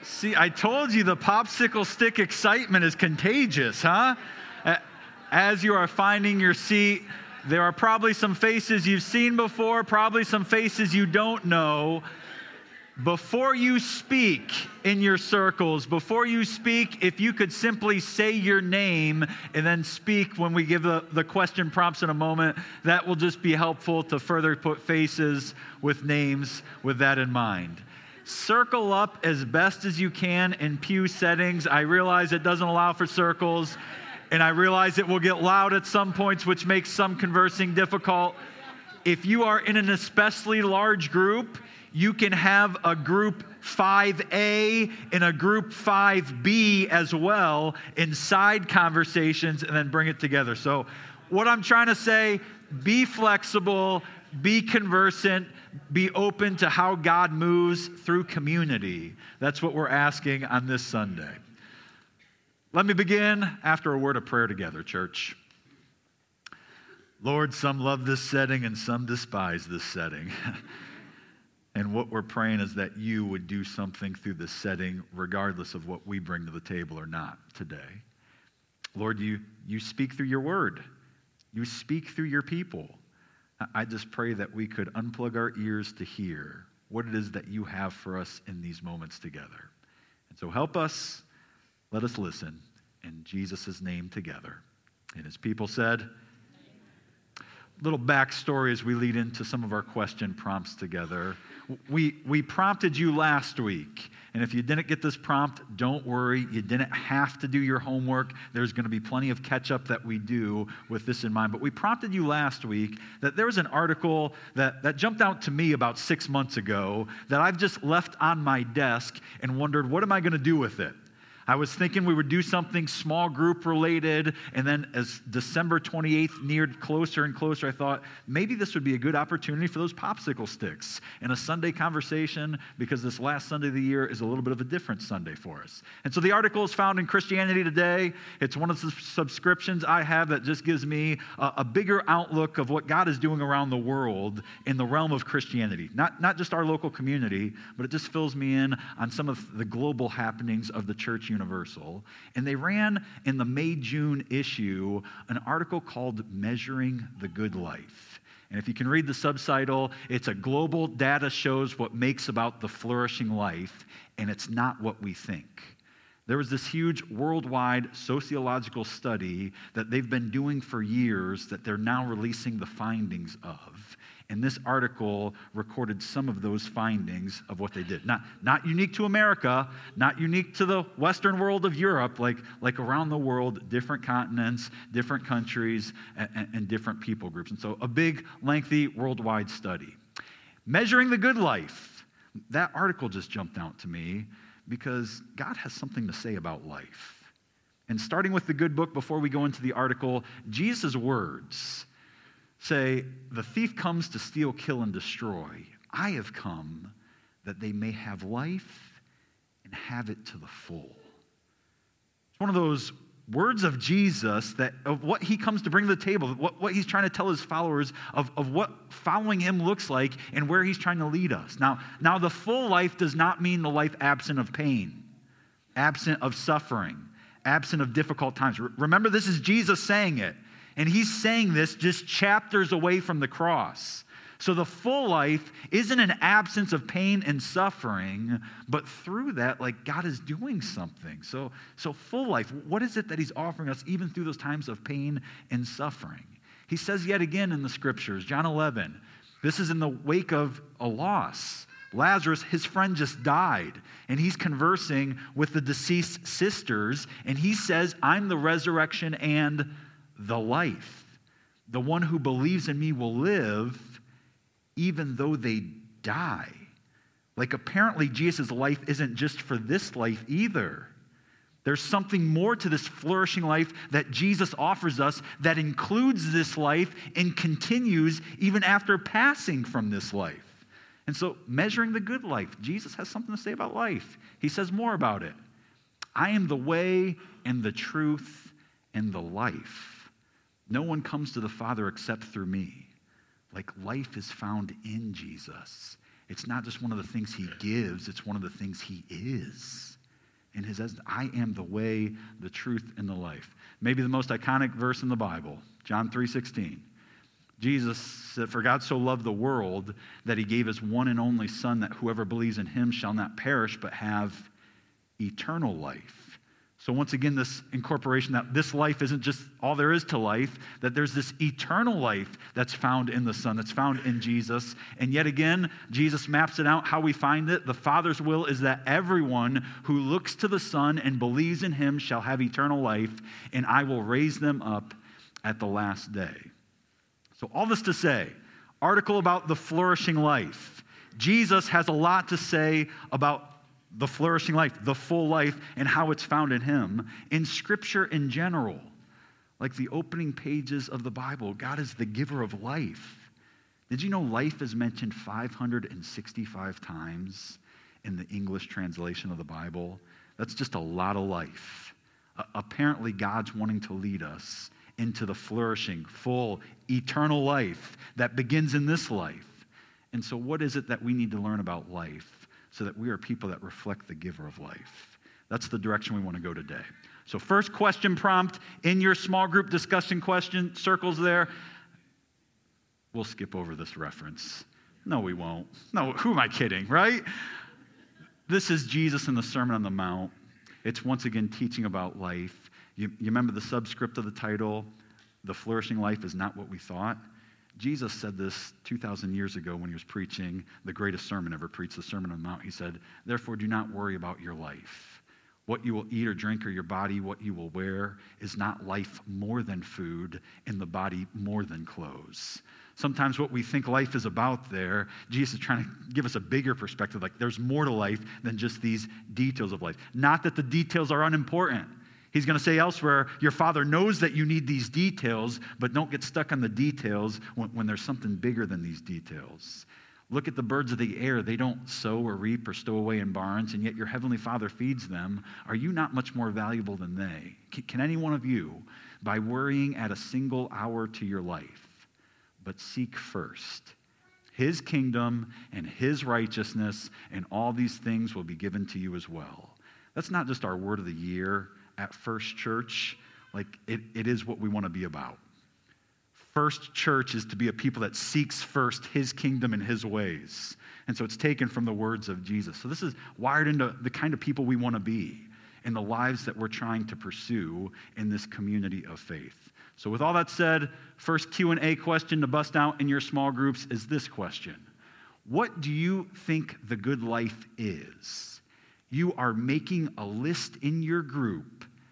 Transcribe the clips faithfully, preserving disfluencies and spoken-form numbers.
See, I told you the popsicle stick excitement is contagious, huh? As you are finding your seat, there are probably some faces you've seen before, probably some faces you don't know. Before you speak in your circles, before you speak, if you could simply say your name and then speak when we give the, the question prompts in a moment, that will just be helpful to further put faces with names with that in mind. Circle up as best as you can in pew settings. I realize it doesn't allow for circles, and I realize it will get loud at some points, which makes some conversing difficult. If you are in an especially large group, you can have a group five A and a group five B as well in side conversations and then bring it together. So what I'm trying to say, be flexible, be conversant, be open to how God moves through community. That's what we're asking on this Sunday. Let me begin after a word of prayer together, church. Lord, some love this setting and some despise this setting. And what we're praying is that you would do something through this setting, regardless of what we bring to the table or not today. Lord, you, you speak through your word. You speak through your people. I just pray that we could unplug our ears to hear what it is that you have for us in these moments together. And so help us, let us listen in Jesus' name together. And his people said, little backstory as we lead into some of our question prompts together. We we prompted you last week, and if you didn't get this prompt, don't worry. You didn't have to do your homework. There's going to be plenty of catch-up that we do with this in mind. But we prompted you last week that there was an article that, that jumped out to me about six months ago that I've just left on my desk and wondered, what am I going to do with it? I was thinking we would do something small group related, and then as December twenty-eighth neared closer and closer, I thought maybe this would be a good opportunity for those popsicle sticks in a Sunday conversation, because this last Sunday of the year is a little bit of a different Sunday for us. And so the article is found in Christianity Today. It's one of the subscriptions I have that just gives me a, a bigger outlook of what God is doing around the world in the realm of Christianity. Not, not just our local community, but it just fills me in on some of the global happenings of the church universal. And they ran in the May-June issue an article called Measuring the Good Life. And if you can read the subtitle, it's a global data shows what makes about the flourishing life, and it's not what we think. There was this huge worldwide sociological study that they've been doing for years that they're now releasing the findings of. And this article recorded some of those findings of what they did. Not, not unique to America, not unique to the Western world of Europe, like, like around the world, different continents, different countries, and, and different people groups. And so a big, lengthy, worldwide study. Measuring the Good Life. That article just jumped out to me because God has something to say about life. And starting with the good book, before we go into the article, Jesus' words say, the thief comes to steal, kill, and destroy. I have come that they may have life and have it to the full. It's one of those words of Jesus that of what he comes to bring to the table, what, what he's trying to tell his followers of, of what following him looks like and where he's trying to lead us. Now, now, the full life does not mean the life absent of pain, absent of suffering, absent of difficult times. Remember, this is Jesus saying it. And he's saying this just chapters away from the cross. So the full life isn't an absence of pain and suffering, but through that, like, God is doing something. So, so full life, what is it that he's offering us even through those times of pain and suffering? He says yet again in the scriptures, John eleven, this is in the wake of a loss. Lazarus, his friend, just died, and he's conversing with the deceased sisters, and he says, I'm the resurrection and the life. The one who believes in me will live even though they die. Like, apparently Jesus' life isn't just for this life either. There's something more to this flourishing life that Jesus offers us that includes this life and continues even after passing from this life. And so, measuring the good life, Jesus has something to say about life. He says more about it. I am the way and the truth and the life. No one comes to the Father except through me. Like, life is found in Jesus. it's not just one of the things he gives, it's one of the things he is. In his essence, I am the way, the truth, and the life. Maybe the most iconic verse in the Bible, John three sixteen. Jesus said, for God so loved the world that he gave his one and only Son, that whoever believes in him shall not perish but have eternal life. So once again, this incorporation that this life isn't just all there is to life, that there's this eternal life that's found in the Son, that's found in Jesus. And yet again, Jesus maps it out how we find it. The Father's will is that everyone who looks to the Son and believes in him shall have eternal life, and I will raise them up at the last day. So all this to say, article about the flourishing life. Jesus has a lot to say about the flourishing life, the full life, and how it's found in him. In Scripture in general, like the opening pages of the Bible, God is the giver of life. Did you know life is mentioned five hundred sixty-five times in the English translation of the Bible? That's just a lot of life. Uh, apparently, God's wanting to lead us into the flourishing, full, eternal life that begins in this life. And so what is it that we need to learn about life so that we are people that reflect the giver of life? That's the direction we want to go today. So first question prompt in your small group discussion question circles there. We'll skip over this reference. No, we won't. No, who am I kidding, right? This is Jesus in the Sermon on the Mount. It's once again teaching about life. You, you remember the subscript of the title, The Flourishing Life is Not What We Thought? Jesus said this two thousand years ago when he was preaching the greatest sermon ever preached, the Sermon on the Mount. He said, therefore do not worry about your life. What you will eat or drink, or your body, what you will wear, is not life more than food, and the body more than clothes. Sometimes what we think life is about there, Jesus is trying to give us a bigger perspective, like there's more to life than just these details of life. Not that the details are unimportant. He's going to say elsewhere, your Father knows that you need these details, but don't get stuck on the details when, when there's something bigger than these details. Look at the birds of the air. They don't sow or reap or stow away in barns, and yet your Heavenly Father feeds them. Are you not much more valuable than they? Can, can any one of you, by worrying add a single hour to your life? But seek first his kingdom and his righteousness, and all these things will be given to you as well. That's not just our word of the year at First Church. Like it, it is what we want to be about. First Church is to be a people that seeks first his kingdom and his ways. And so it's taken from the words of Jesus. So this is wired into the kind of people we want to be in the lives that we're trying to pursue in this community of faith. So with all that said, first Q and A question to bust out in your small groups is this question. What do you think the good life is? You are making a list in your group.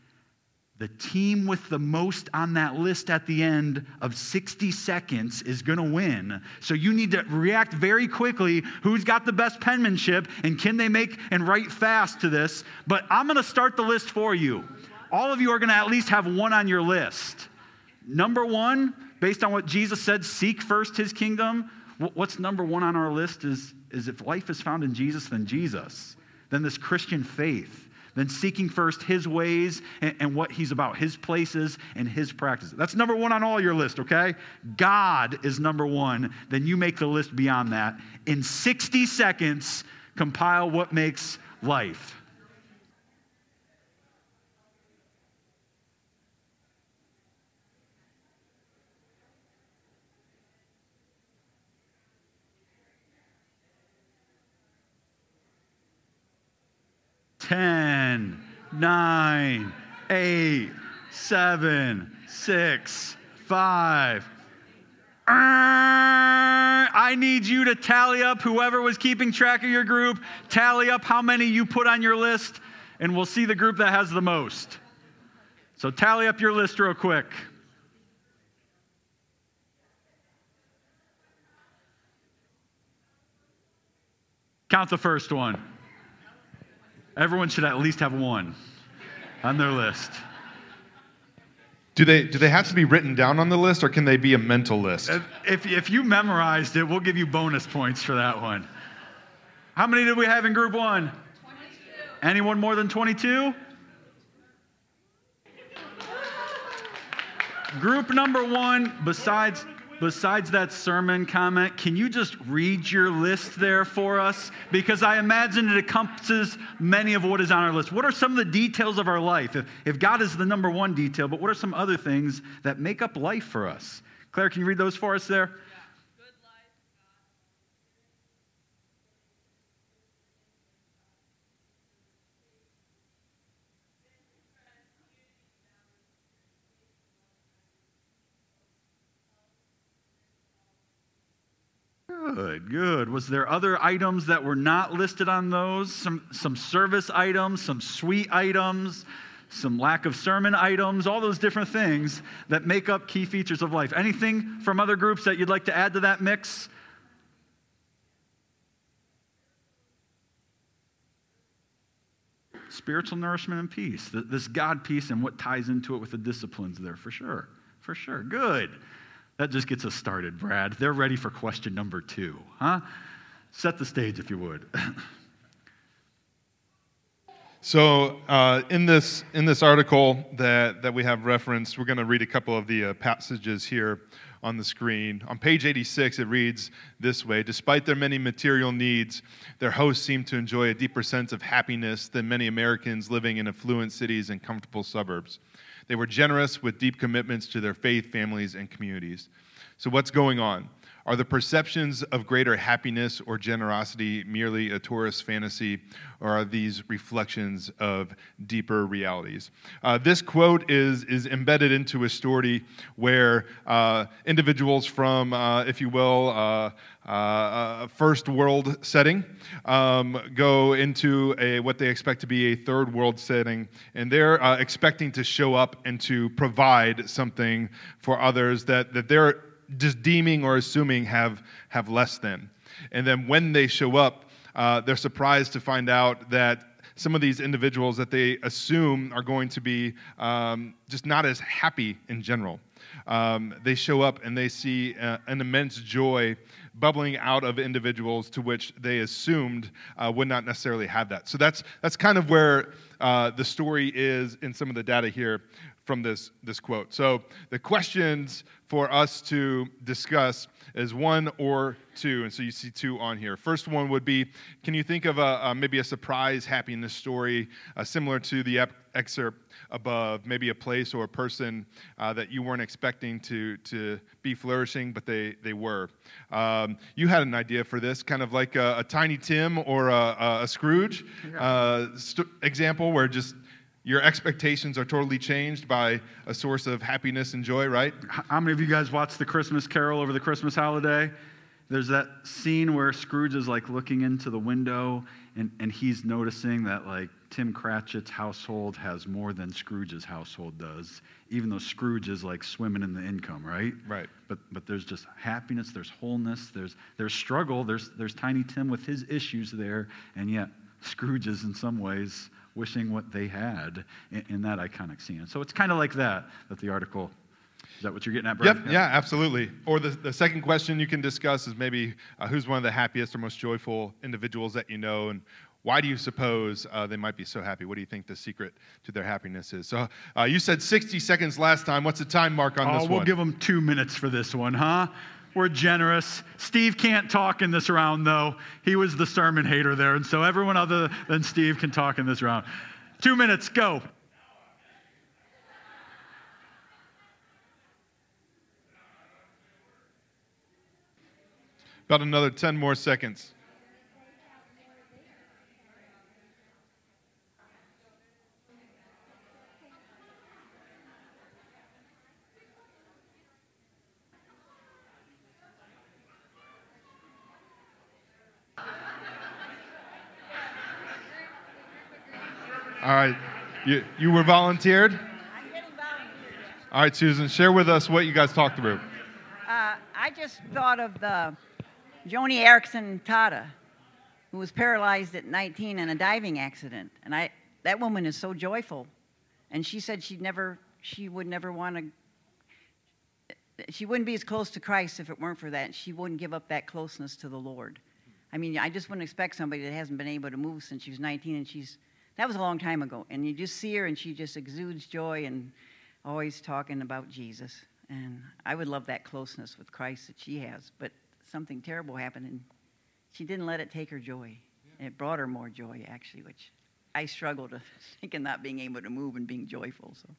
The team with the most on that list at the end of sixty seconds is going to win. So you need to react very quickly. Who's got the best penmanship, and can they make and write fast to this? But I'm going to start the list for you. All of you are going to at least have one on your list. Number one, based on what Jesus said, seek first his kingdom. What's number one on our list is, is if life is found in Jesus, then Jesus. Then this Christian faith. Then seeking first his ways and, and what he's about, his places and his practices. That's number one on all your list, okay? God is number one. Then you make the list beyond that. In sixty seconds, compile what makes life. ten, nine, eight, seven, six, five. I need you to tally up, whoever was keeping track of your group, tally up how many you put on your list, and we'll see the group that has the most. So tally up your list real quick. Count the first one. Everyone should at least have one on their list. Do they do they have to be written down on the list, or can they be a mental list? If, if you memorized it, we'll give you bonus points for that one. How many did we have in group one? twenty-two. Anyone more than twenty-two? Group number one, besides... besides that sermon comment, can you just read your list there for us? Because I imagine it encompasses many of what is on our list. What are some of the details of our life? If, if God is the number one detail, but what are some other things that make up life for us? Claire, can you read those for us there? Good, good. Was there other items that were not listed on those? Some, some service items, some sweet items, some lack of sermon items, all those different things that make up key features of life. Anything from other groups that you'd like to add to that mix? Spiritual nourishment and peace. This God peace and what ties into it with the disciplines there, for sure. For sure. Good. That just gets us started, Brad. They're ready for question number two, huh? Set the stage, if you would. So uh, in this in this article that, that we have referenced, we're going to read a couple of the uh, passages here on the screen. On page eighty-six, it reads this way: despite their many material needs, their hosts seem to enjoy a deeper sense of happiness than many Americans living in affluent cities and comfortable suburbs. They were generous with deep commitments to their faith, families, and communities. So what's going on? Are the perceptions of greater happiness or generosity merely a tourist fantasy, or are these reflections of deeper realities? Uh, this quote is, is embedded into a story where uh, individuals from, uh, if you will, uh, uh, a first world setting um, go into a what they expect to be a third world setting, and they're uh, expecting to show up and to provide something for others that, that they're just deeming or assuming have have less than. And then when they show up, uh, they're surprised to find out that some of these individuals that they assume are going to be um, just not as happy in general. Um, they show up and they see uh, an immense joy bubbling out of individuals to which they assumed uh, would not necessarily have that. So that's that's kind of where uh, the story is in some of the data here from this, this quote. So the questions for us to discuss is one or two, and so you see two on here. First one would be, can you think of a, a maybe a surprise happiness story uh, similar to the ep- excerpt above, maybe a place or a person uh, that you weren't expecting to to be flourishing, but they, they were. Um, you had an idea for this, kind of like a, a Tiny Tim or a, a Scrooge uh, st- example where just your expectations are totally changed by a source of happiness and joy, right? How many of you guys watched The Christmas Carol over the Christmas holiday? There's that scene where Scrooge is like looking into the window and, and he's noticing that like Tim Cratchit's household has more than Scrooge's household does, even though Scrooge is like swimming in the income, right? Right. But but there's just happiness, there's wholeness, there's there's struggle, there's there's Tiny Tim with his issues there, and yet Scrooge is in some ways wishing what they had in, in that iconic scene. So it's kind of like that, that the article, is that what you're getting at, Brad? Yep, yeah, absolutely. Or the, the second question you can discuss is maybe uh, who's one of the happiest or most joyful individuals that you know, and why do you suppose uh, they might be so happy? What do you think the secret to their happiness is? So uh, you said sixty seconds last time. What's the time mark on oh, this we'll one? We'll give them two minutes for this one, huh? We're generous. Steve can't talk in this round, though. He was the sermon hater there, and so everyone other than Steve can talk in this round. Two minutes, go. About another ten more seconds. All right, you, you were volunteered? I'm getting volunteered. All right, Susan, share with us what you guys talked through. Uh, I just thought of the Joni Eareckson Tada, who was paralyzed at nineteen in a diving accident. And I, that woman is so joyful. And she said she'd never, she would never want to, she wouldn't be as close to Christ if it weren't for that. She wouldn't give up that closeness to the Lord. I mean, I just wouldn't expect somebody that hasn't been able to move since she was nineteen, and she's, that was a long time ago. And you just see her, and she just exudes joy and always talking about Jesus. And I would love that closeness with Christ that she has, but something terrible happened, and she didn't let it take her joy. And it brought her more joy, actually, which I struggle to think of not being able to move and being joyful. So.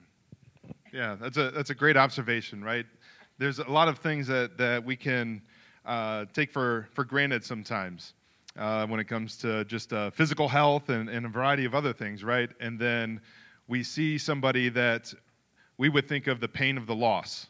Yeah, that's a that's a great observation, right? There's a lot of things that, that we can uh, take for, for granted sometimes uh, when it comes to just uh, physical health and, and a variety of other things, right? And then we see somebody that we would think of the pain of the loss,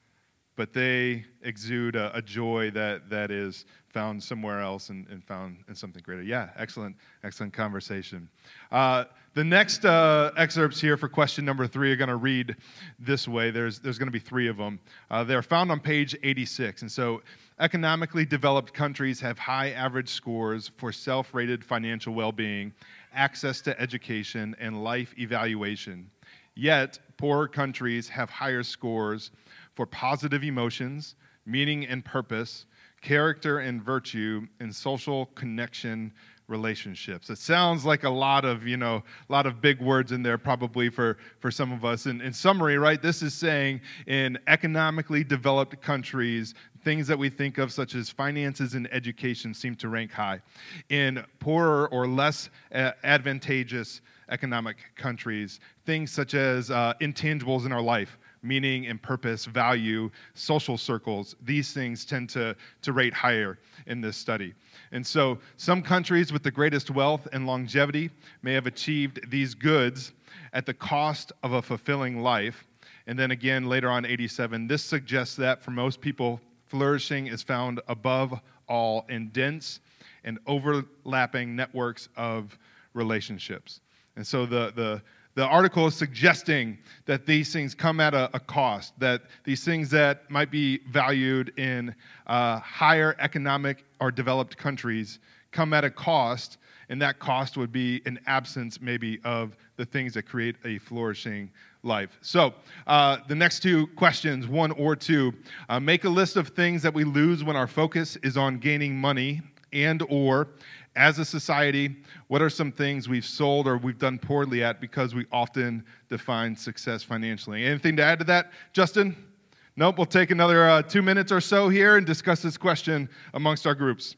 but they exude a, a joy that, that is found somewhere else and, and found in something greater. Yeah, excellent, excellent conversation. Uh, the next uh, excerpts here for question number three are going to read this way. There's, there's going to be three of them. Uh, they're found on page eighty-six. And so economically developed countries have high average scores for self-rated financial well-being, access to education, and life evaluation. Yet, poorer countries have higher scores for positive emotions, meaning and purpose, character and virtue, and social connection relationships. It sounds like a lot of, you know, a lot of big words in there probably for, for some of us. In, in summary, right, this is saying in economically developed countries, things that we think of such as finances and education seem to rank high. In poorer or less uh, advantageous economic countries, things such as uh, intangibles in our life, meaning and purpose, value, social circles, these things tend to, to rate higher in this study. And so some countries with the greatest wealth and longevity may have achieved these goods at the cost of a fulfilling life. And then again, later on, eighty-seven, this suggests that for most people, flourishing is found above all in dense and overlapping networks of relationships. And so the, the, the article is suggesting that these things come at a, a cost, that these things that might be valued in uh, higher economic or developed countries come at a cost, and that cost would be an absence maybe of the things that create a flourishing life. So uh, the next two questions, one or two, uh, make a list of things that we lose when our focus is on gaining money, and or as a society, what are some things we've sold or we've done poorly at because we often define success financially? Anything to add to that, Justin? Nope, we'll take another uh, two minutes or so here and discuss this question amongst our groups.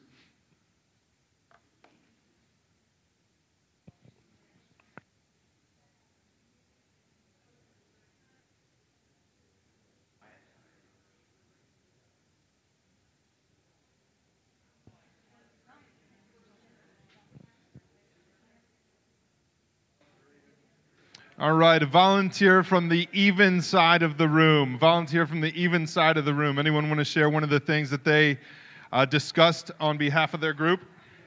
All right, a volunteer from the even side of the room. Volunteer from the even side of the room. Anyone want to share one of the things that they uh, discussed on behalf of their group?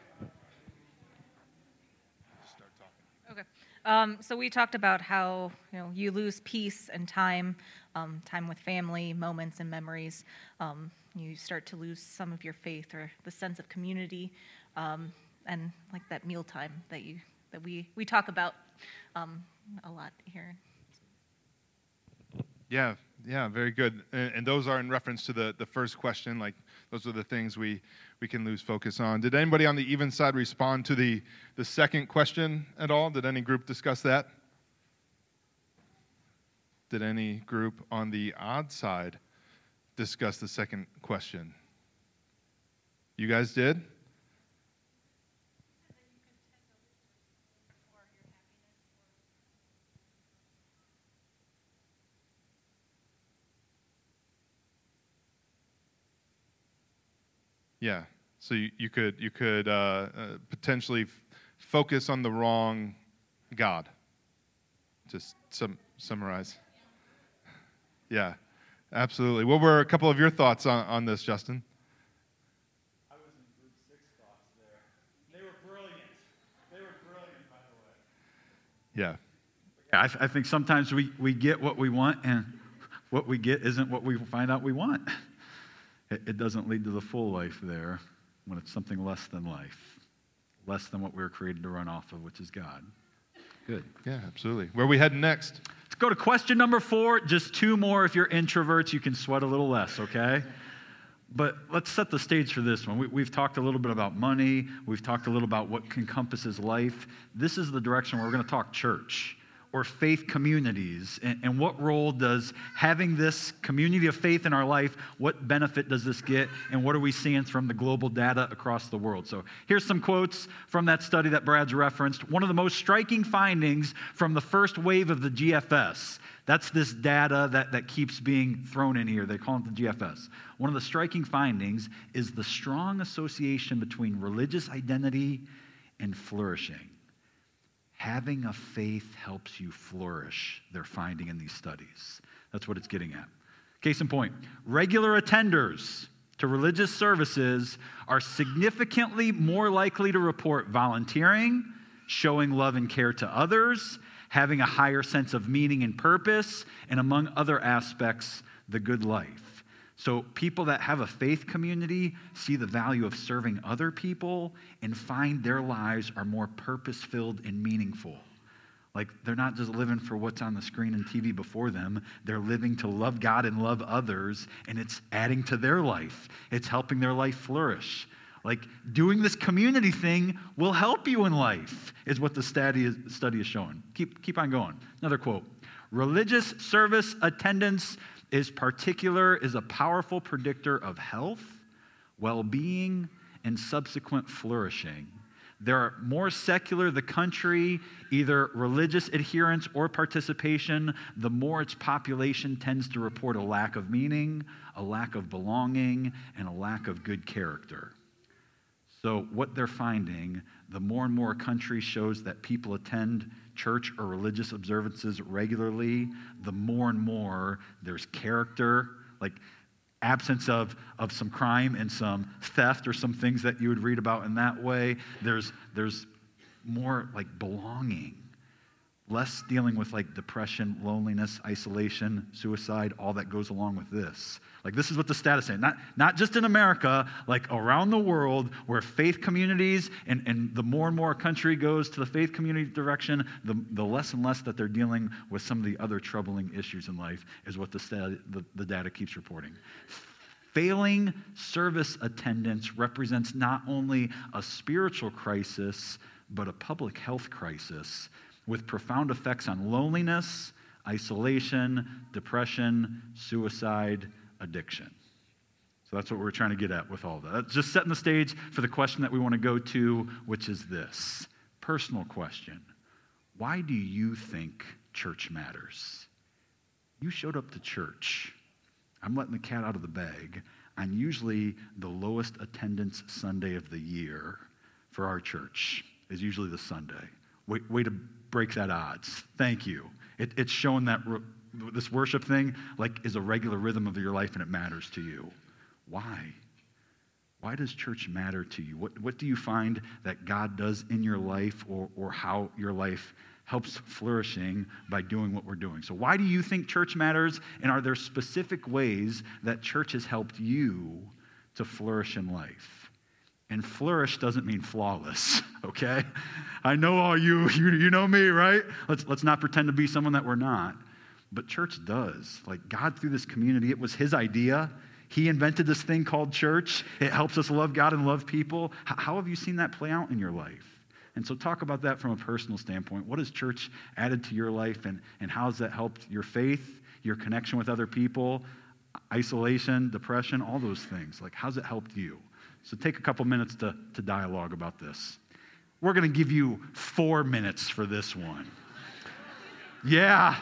Okay. Um, so we talked about how, you know, you lose peace and time, um, time with family, moments and memories. Um, you start to lose some of your faith or the sense of community, um, and like that mealtime that you that we we talk about um, a lot here. Yeah, yeah, very good. And, and those are in reference to the, the first question, like those are the things we, we can lose focus on. Did anybody on the even side respond to the, the second question at all? Did any group discuss that? Did any group on the odd side discuss the second question? You guys did? Yeah, so you, you could you could uh, uh, potentially f- focus on the wrong God. Just sum, summarize. Yeah, absolutely. What were a couple of your thoughts on, on this, Justin? I was in group six thoughts there. They were brilliant. They were brilliant, by the way. Yeah. I, th- I think sometimes we, we get what we want, and what we get isn't what we find out we want. It, it doesn't lead to the full life there when it's something less than life, less than what we were created to run off of, which is God. Good. Yeah, absolutely. Where are we heading next? Let's go to question number four. Just two more. If you're introverts, you can sweat a little less, okay? But let's set the stage for this one. We, we've talked a little bit about money. We've talked a little about what encompasses life. This is the direction where we're going to talk church. or faith communities? And, and what role does having this community of faith in our life, what benefit does this get? And what are we seeing from the global data across the world? So here's some quotes from that study that Brad's referenced. One of the most striking findings from the first wave of the G F S, that's this data that, that keeps being thrown in here. They call it the G F S. One of the striking findings is the strong association between religious identity and flourishing. Having a faith helps you flourish, they're finding in these studies. That's what it's getting at. Case in point, regular attenders to religious services are significantly more likely to report volunteering, showing love and care to others, having a higher sense of meaning and purpose, and among other aspects, the good life. So people that have a faith community see the value of serving other people and find their lives are more purpose-filled and meaningful. Like, they're not just living for what's on the screen and T V before them. They're living to love God and love others, and it's adding to their life. It's helping their life flourish. Like, doing this community thing will help you in life, is what the study is, study is showing. Keep, keep on going. Another quote. Religious service attendance is particular, is a powerful predictor of health, well-being, and subsequent flourishing. There are more secular the country, either religious adherence or participation, the more its population tends to report a lack of meaning, a lack of belonging, and a lack of good character. So what they're finding, the more and more a country shows that people attend church or religious observances regularly, the more and more there's character, like absence of, of some crime and some theft or some things that you would read about in that way. There's, there's more like belonging, less dealing with like depression, loneliness, isolation, suicide, all that goes along with this. Like, this is what the stat is saying. Not, not just in America, like around the world, where faith communities, and, and the more and more a country goes to the faith community direction, the, the less and less that they're dealing with some of the other troubling issues in life, is what the, stat, the, the data keeps reporting. Failing service attendance represents not only a spiritual crisis, but a public health crisis with profound effects on loneliness, isolation, depression, suicide, addiction. So that's what we're trying to get at with all of that. That's just setting the stage for the question that we want to go to, which is this personal question. Why do you think church matters? You showed up to church. I'm letting the cat out of the bag on usually the lowest attendance Sunday of the year for our church is usually the Sunday. Way, way to break that odds. Thank you. It, it's showing that re- this worship thing like is a regular rhythm of your life and it matters to you. Why? Why does church matter to you? What, what do you find that God does in your life, or, or how your life helps flourishing by doing what we're doing? So why do you think church matters? And are there specific ways that church has helped you to flourish in life? And flourish doesn't mean flawless, okay? I know all you, you, you know me, right? Let's, let's not pretend to be someone that we're not. But church does. Like, God, through this community, it was his idea. He invented this thing called church. It helps us love God and love people. H- how have you seen that play out in your life? And so talk about that from a personal standpoint. What has church added to your life, and, and how has that helped your faith, your connection with other people, isolation, depression, all those things? Like, how's it helped you? So take a couple minutes to, to dialogue about this. We're going to give you four minutes for this one. Yeah.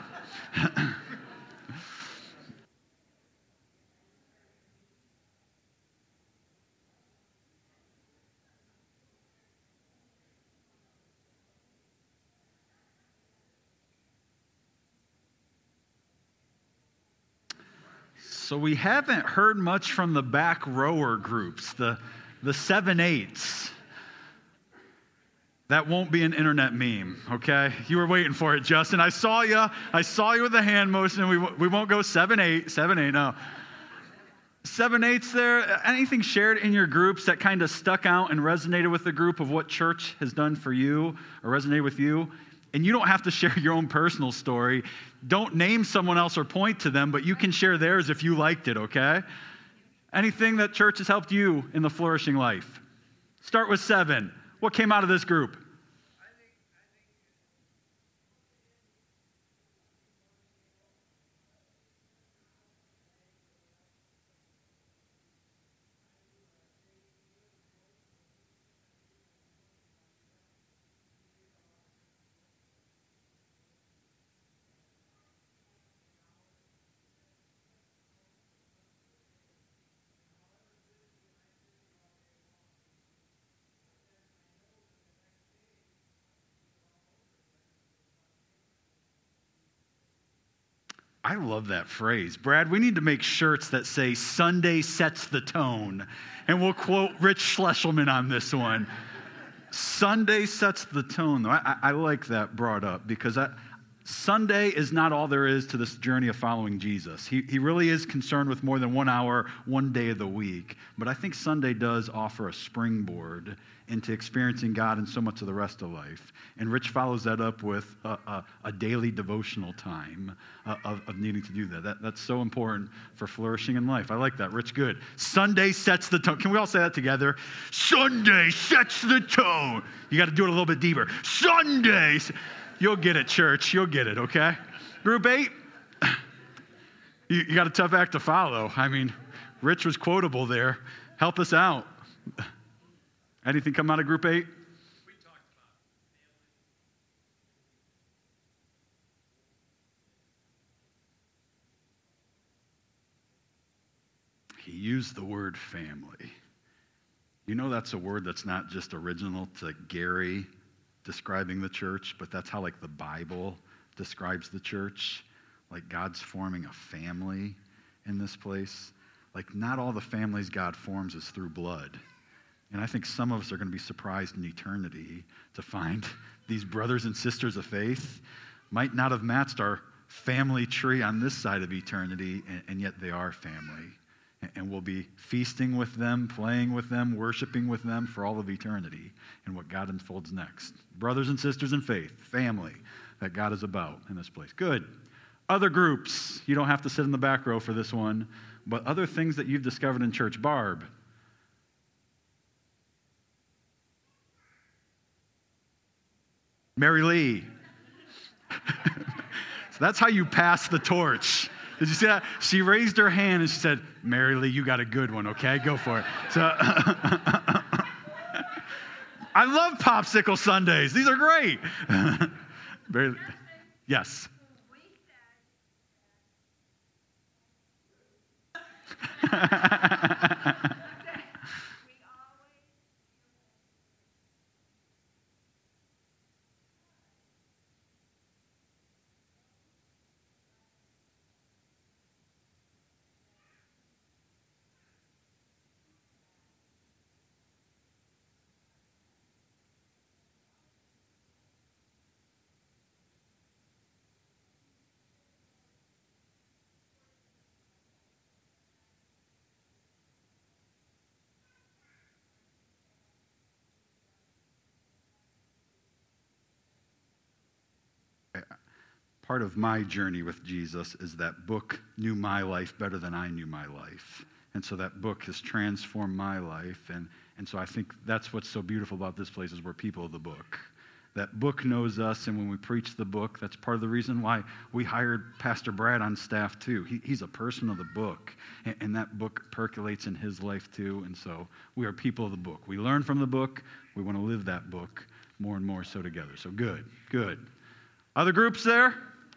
So we haven't heard much from the back rower groups, the, the seven eights. That won't be an internet meme, okay? You were waiting for it, Justin. I saw you. I saw you with the hand motion. We, we won't go seven eight, seven eight, no. Seven eights there. Anything shared in your groups that kind of stuck out and resonated with the group of what church has done for you or resonated with you? And you don't have to share your own personal story. Don't name someone else or point to them, but you can share theirs if you liked it, okay? Anything that church has helped you in the flourishing life? Start with seven. What came out of this group? I love that phrase. Brad, we need to make shirts that say Sunday sets the tone. And we'll quote Rich Schlesselman on this one. Sunday sets the tone, though. I, I like that brought up because I, Sunday is not all there is to this journey of following Jesus. He, he really is concerned with more than one hour, one day of the week. But I think Sunday does offer a springboard into experiencing God in so much of the rest of life. And Rich follows that up with a, a, a daily devotional time uh, of, of needing to do that. that. That's so important for flourishing in life. I like that. Rich, good. Sunday sets the tone. Can we all say that together? Sunday sets the tone. You got to do it a little bit deeper. Sundays. You'll get it, church. You'll get it, okay? Group eight, you, you got a tough act to follow. I mean, Rich was quotable there. Help us out. Anything come out of group eight? We talked about family. He used the word family. You know that's a word that's not just original to Gary describing the church, but that's how like the Bible describes the church. Like God's forming a family in this place. Like not all the families God forms is through blood. And I think some of us are going to be surprised in eternity to find these brothers and sisters of faith might not have matched our family tree on this side of eternity, and, and yet they are family. And we'll be feasting with them, playing with them, worshiping with them for all of eternity and what God unfolds next. Brothers and sisters in faith, family that God is about in this place. Good. Other groups. You don't have to sit in the back row for this one, but other things that you've discovered in church. Barb. Mary Lee. So that's how you pass the torch. Did you see that? She raised her hand and she said, Mary Lee, you got a good one, okay? Go for it. So I love Popsicle Sundays. These are great. Mary, yes. Part of my journey with Jesus is that book knew my life better than I knew my life. And so that book has transformed my life. And, and so I think that's what's so beautiful about this place is we're people of the book. That book knows us, and when we preach the book, that's part of the reason why we hired Pastor Brad on staff too. He, he's a person of the book, and, and that book percolates in his life too. And so we are people of the book. We learn from the book. We want to live that book more and more so together. So good, good. Other groups there?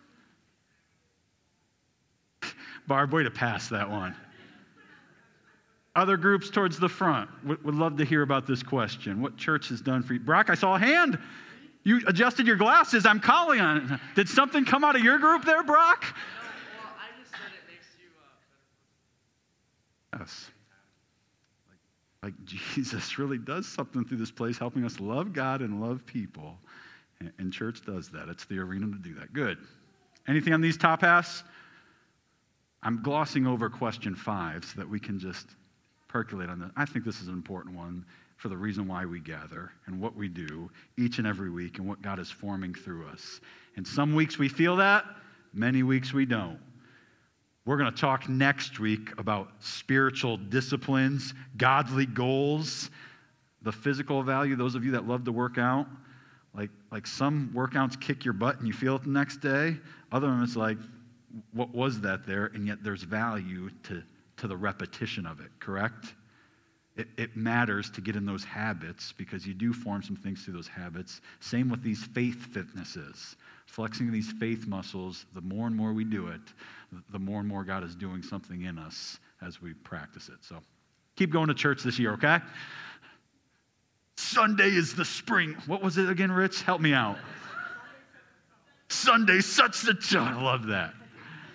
Barb, way to pass that one. Other groups towards the front. Would, would love to hear about this question. What church has done for you? Brock, I saw a hand. You adjusted your glasses. I'm calling on it. Did something come out of your group there, Brock? No, well, I just said it makes you uh, better. Yes. Like, like Jesus really does something through this place, helping us love God and love people. And, and church does that. It's the arena to do that. Good. Anything on these top halves? I'm glossing over question five so that we can just percolate on that. I think this is an important one for the reason why we gather and what we do each and every week and what God is forming through us. And some weeks we feel that, many weeks we don't. We're going to talk next week about spiritual disciplines, godly goals, the physical value. Those of you that love to work out, like, like some workouts kick your butt and you feel it the next day. Other than it's like, what was that there? And yet there's value to, to the repetition of it, correct? It, it matters to get in those habits because you do form some things through those habits. Same with these faith fitnesses. Flexing these faith muscles, the more and more we do it, the more and more God is doing something in us as we practice it. So keep going to church this year, okay? Sunday is the spring. What was it again, Rich? Help me out. Sunday sets the tone. I love that.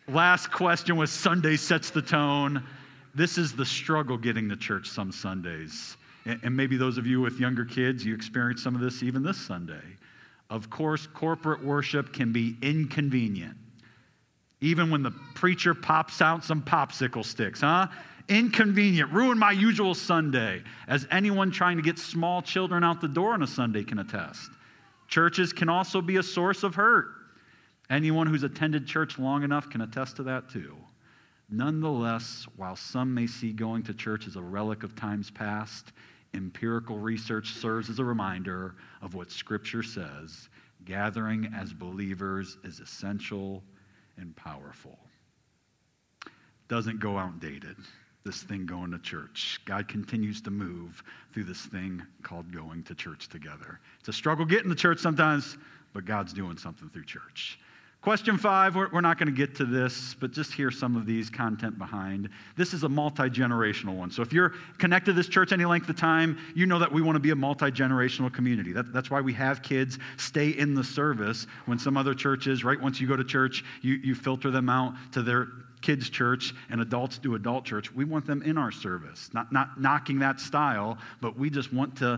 Last question was Sunday sets the tone. This is the struggle getting to church some Sundays. And maybe those of you with younger kids, you experience some of this even this Sunday. Of course, corporate worship can be inconvenient. Even when the preacher pops out some popsicle sticks, huh? Inconvenient, ruin my usual Sunday, as anyone trying to get small children out the door on a Sunday can attest. Churches can also be a source of hurt. Anyone who's attended church long enough can attest to that too. Nonetheless, while some may see going to church as a relic of times past, empirical research serves as a reminder of what Scripture says. Gathering as believers is essential and powerful. Doesn't go outdated, this thing going to church. God continues to move through this thing called going to church together. It's a struggle getting to church sometimes, but God's doing something through church. Question five, we're, we're not going to get to this, but just hear some of these content behind. This is a multi-generational one. So if you're connected to this church any length of time, you know that we want to be a multi-generational community. That, that's why we have kids stay in the service when some other churches, right, once you go to church, you, you filter them out to their kids' church and adults do adult church. We want them in our service, not, not knocking that style, but we just want to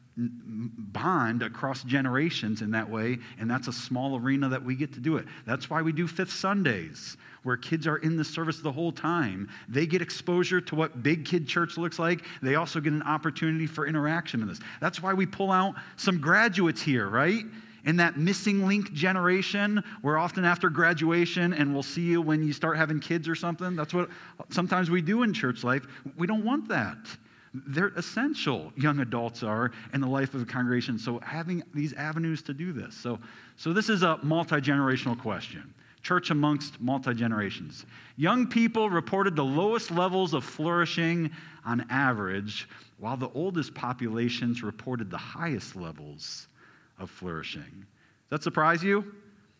bond across generations in that way, and that's a small arena that we get to do it. That's why we do Fifth Sundays, where kids are in the service the whole time. They get exposure to what big kid church looks like. They also get an opportunity for interaction in this. That's why we pull out some graduates here, right? In that missing link generation, we're often after graduation and we'll see you when you start having kids or something. That's what sometimes we do in church life. We don't want that. They're essential, young adults are, in the life of a congregation. So having these avenues to do this. So, so this is a multi-generational question. Church amongst multi-generations. Young people reported the lowest levels of flourishing on average, while the oldest populations reported the highest levels of flourishing. Does that surprise you?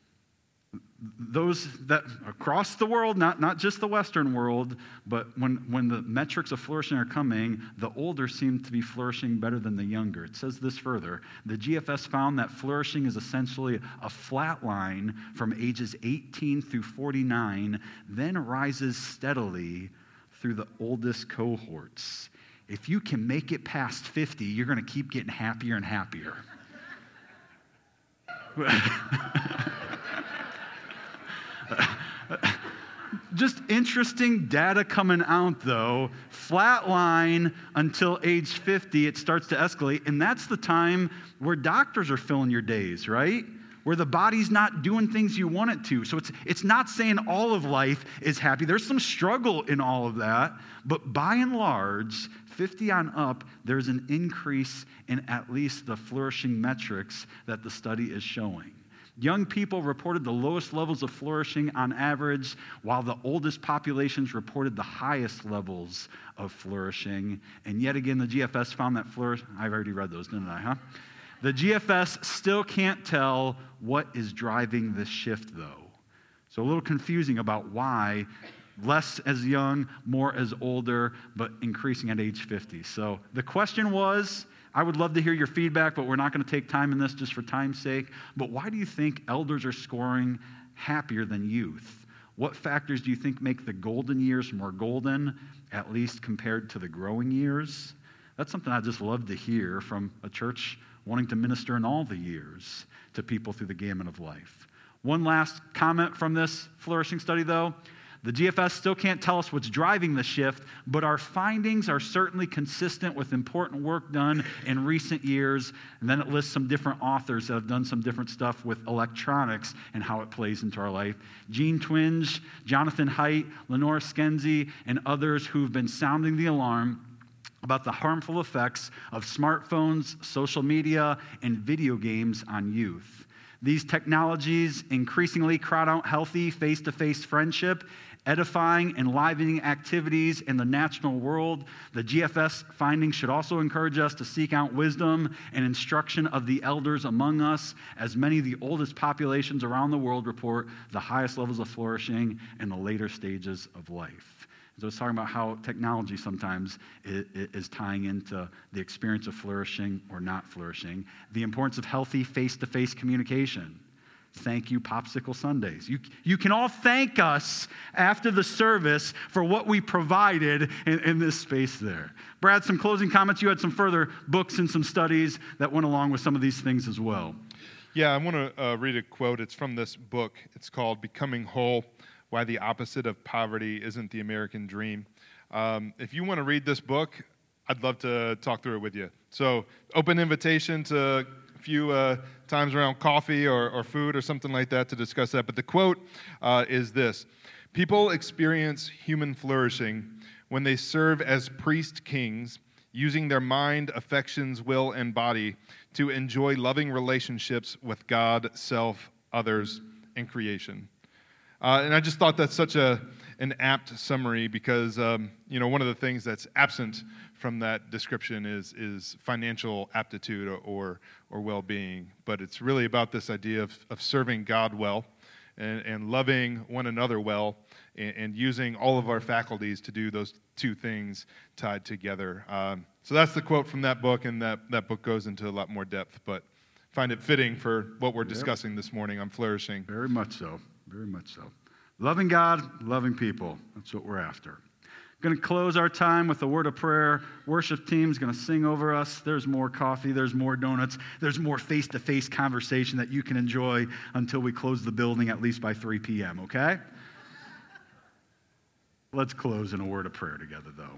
Those that across the world, not, not just the Western world, but when, when the metrics of flourishing are coming, the older seem to be flourishing better than the younger. It says this further. The G F S found that flourishing is essentially a flat line from ages eighteen through forty-nine, then rises steadily through the oldest cohorts. If you can make it past fifty, you're going to keep getting happier and happier. Just interesting data coming out, though. Flat line until age fifty, it starts to escalate. And that's the time where doctors are filling your days, right? Where the body's not doing things you want it to. So it's, it's not saying all of life is happy. There's some struggle in all of that. But by and large, fifty on up, there's an increase in at least the flourishing metrics that the study is showing. Young people reported the lowest levels of flourishing on average, while the oldest populations reported the highest levels of flourishing. And yet again, the G F S found that flourish. I've already read those, didn't I, huh? The G F S still can't tell what is driving this shift, though. So a little confusing about why less as young, more as older, but increasing at age fifty. So the question was, I would love to hear your feedback, but we're not going to take time in this just for time's sake. But why do you think elders are scoring happier than youth? What factors do you think make the golden years more golden, at least compared to the growing years? That's something I'd just love to hear from a church wanting to minister in all the years to people through the gamut of life. One last comment from this flourishing study, though. The G F S still can't tell us what's driving the shift, but our findings are certainly consistent with important work done in recent years. And then it lists some different authors that have done some different stuff with electronics and how it plays into our life. Gene Twenge, Jonathan Haidt, Lenore Skenzi, and others who've been sounding the alarm about the harmful effects of smartphones, social media, and video games on youth. These technologies increasingly crowd out healthy face-to-face friendship, edifying, enlivening activities in the natural world. The G F S findings should also encourage us to seek out wisdom and instruction of the elders among us, as many of the oldest populations around the world report the highest levels of flourishing in the later stages of life. So it's talking about how technology sometimes is tying into the experience of flourishing or not flourishing. The importance of healthy face-to-face communication. Thank you, Popsicle Sundays. You, you can all thank us after the service for what we provided in, in this space there. Brad, some closing comments. You had some further books and some studies that went along with some of these things as well. Yeah, I want to uh, read a quote. It's from this book. It's called Becoming Whole, Why the Opposite of Poverty Isn't the American Dream. Um, if you want to read this book, I'd love to talk through it with you. So open invitation to a few uh, times around coffee or, or food or something like that to discuss that. But the quote uh, is this: people experience human flourishing when they serve as priest kings, using their mind, affections, will, and body to enjoy loving relationships with God, self, others, and creation. Uh, and I just thought that's such a an apt summary because, um, you know, one of the things that's absent from that description is is financial aptitude or, or, or well-being. But it's really about this idea of, of serving God well and, and loving one another well and, and using all of our faculties to do those two things tied together. Um, so that's the quote from that book, and that, that book goes into a lot more depth, but find it fitting for what we're discussing yep. this morning on flourishing. Very much so. Very much so. Loving God, loving people. That's what we're after. Going to close our time with a word of prayer. Worship team's going to sing over us. There's more coffee. There's more donuts. There's more face-to-face conversation that you can enjoy until we close the building, at least by three p.m., okay? Let's close in a word of prayer together, though.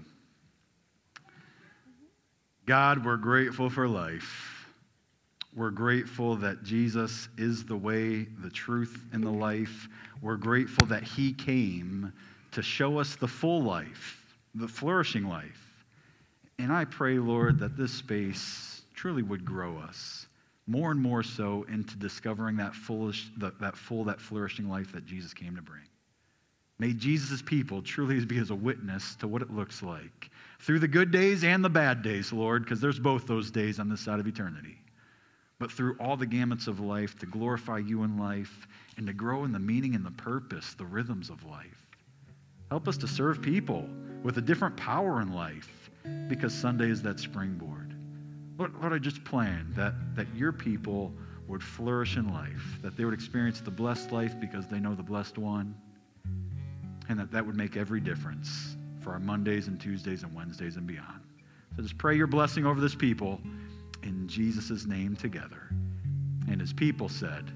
God, we're grateful for life. We're grateful that Jesus is the way, the truth, and the life. We're grateful that he came to show us the full life, the flourishing life. And I pray, Lord, that this space truly would grow us more and more so into discovering that foolish, that, that full, that flourishing life that Jesus came to bring. May Jesus' people truly be as a witness to what it looks like through the good days and the bad days, Lord, because there's both those days on this side of eternity. But through all the gamuts of life, to glorify you in life and to grow in the meaning and the purpose, the rhythms of life. Help us to serve people with a different power in life, because Sunday is that springboard. Lord, Lord, I just plan that, that your people would flourish in life, that they would experience the blessed life because they know the blessed one, and that that would make every difference for our Mondays and Tuesdays and Wednesdays and beyond. So just pray your blessing over this people in Jesus' name together. And his people said,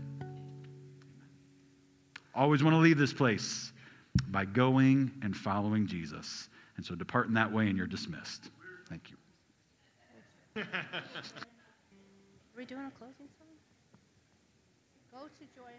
always want to leave this place by going and following Jesus. And so depart in that way and you're dismissed. Thank you. Are we doing a closing song? Go to joy.